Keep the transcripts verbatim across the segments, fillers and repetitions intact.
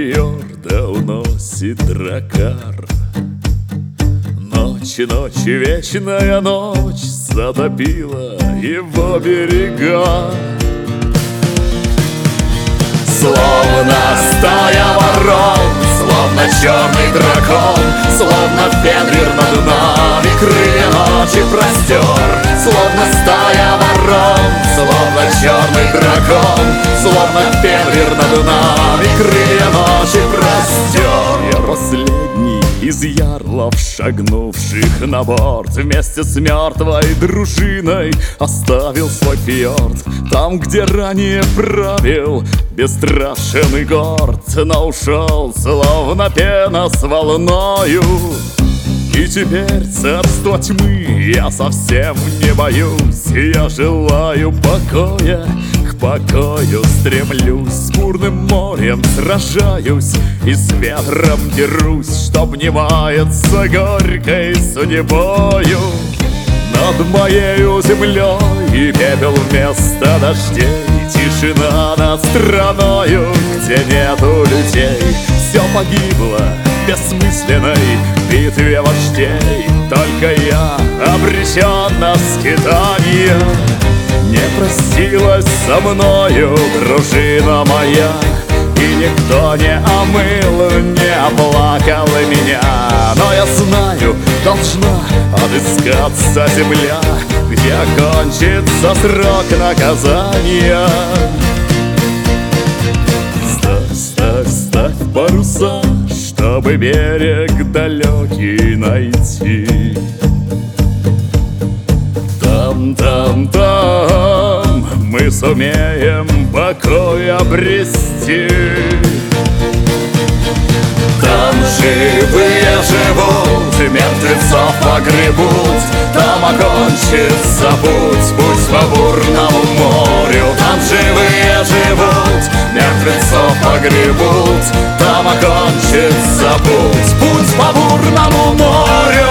фьорда уносит дракар. Ночь, ночь, вечная ночь затопила его берега. Словно стая ворон, словно черный дракон, словно Фенрир над нами крылья ночи простер. Словно стая ворон, словно черный дракон, словно Фенрир над нами крылья ночи простер. Я последний из ярлов, шагнувших на борт, вместе с мертвой дружиной оставил свой фьорд. Там, где ранее правил бесстрашен и горд, но ушел, словно пена с волною. И теперь царство тьмы я совсем не боюсь. Я желаю покоя, к покою стремлюсь. С бурным морем сражаюсь и с ветром дерусь, чтоб не маяться горькой судьбою. Над моею землей пепел вместо дождей, тишина над страною, где нету людей. Все погибло в бессмысленной битве вождей, только я обречен на скитанье. Не простилась со мною дружина моя, и никто не омыл, не оплакал меня. Но я знаю, должна отыскаться земля, где кончится срок наказания. Ставь, ставь, ставь паруса, чтобы берег далекий найти. Там, там, там мы сумеем покой обрести. Там живые живут, мертвецов погребут, там окончится путь, путь по бурному морю. Там живые живут, мертвецов погребут, там окончится путь, путь по бурному морю.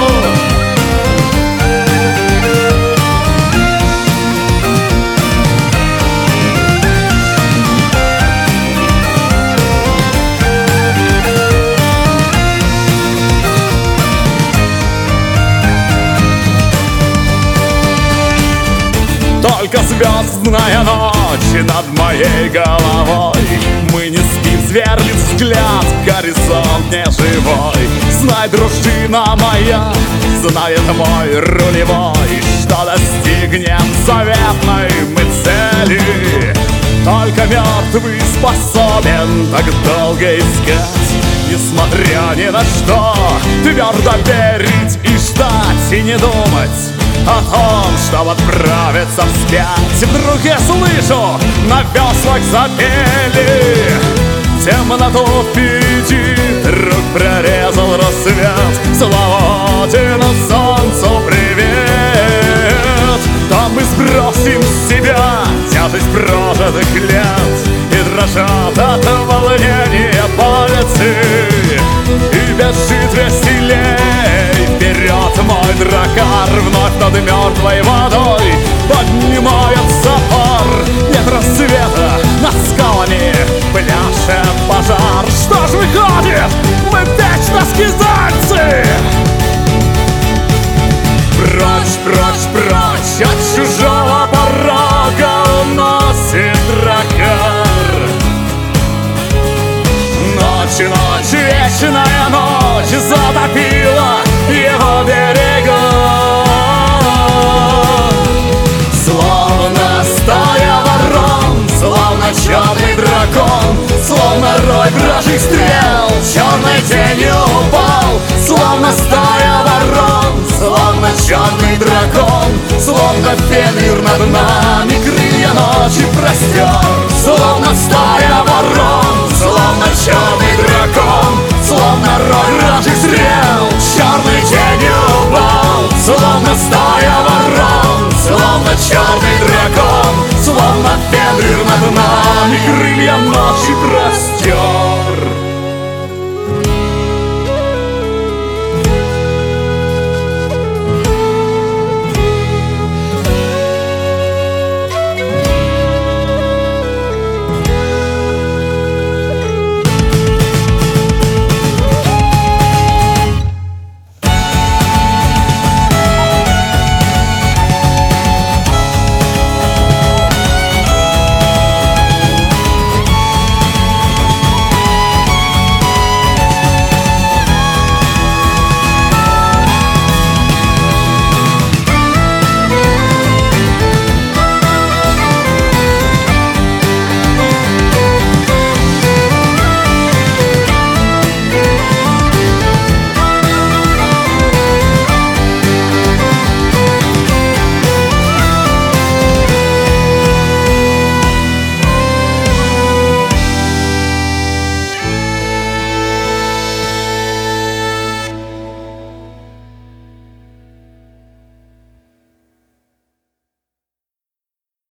Только звездная ночь над моей головой. Мы не спим, сверлит взгляд, горизонт не живой. Знай, дружина моя, знает мой рулевой, что достигнем заветной мы цели. Только мертвый способен так долго искать, несмотря ни на что, твердо верить и ждать, и не думать о том, чтобы отправиться вспять. Вдруг я слышу, на веслах запели, темноту впереди вдруг прорезал рассвет. Слава Одину, солнцу привет! Там мы сбросим с себя тяжесть прожитых лет, и дрожат от волнения пальцы, и бежит веселей вперед мой дракар. Вновь над мертвой водой поднимается пар. Нет рассвета, над скалами пляшет пожар. Что ж выходит, мы вечно скитальцы. Прочь, прочь, прочь от чужого порога уносит дракар. Ночь, ночь, вечная ночь затопила его берега. Словно стая ворон, словно черный дракон, словно рой вражьих стрел черной тенью упал. Словно стая ворон, словно черный дракон, словно Фенрир над нами крылья ночи простер. Словно стая ворон, словно черный дракон, словно рой вражьих стрел черной тенью упал. Словно стая ворон, словно черный дракон, словно Фенрир над нами крылья ночи простер.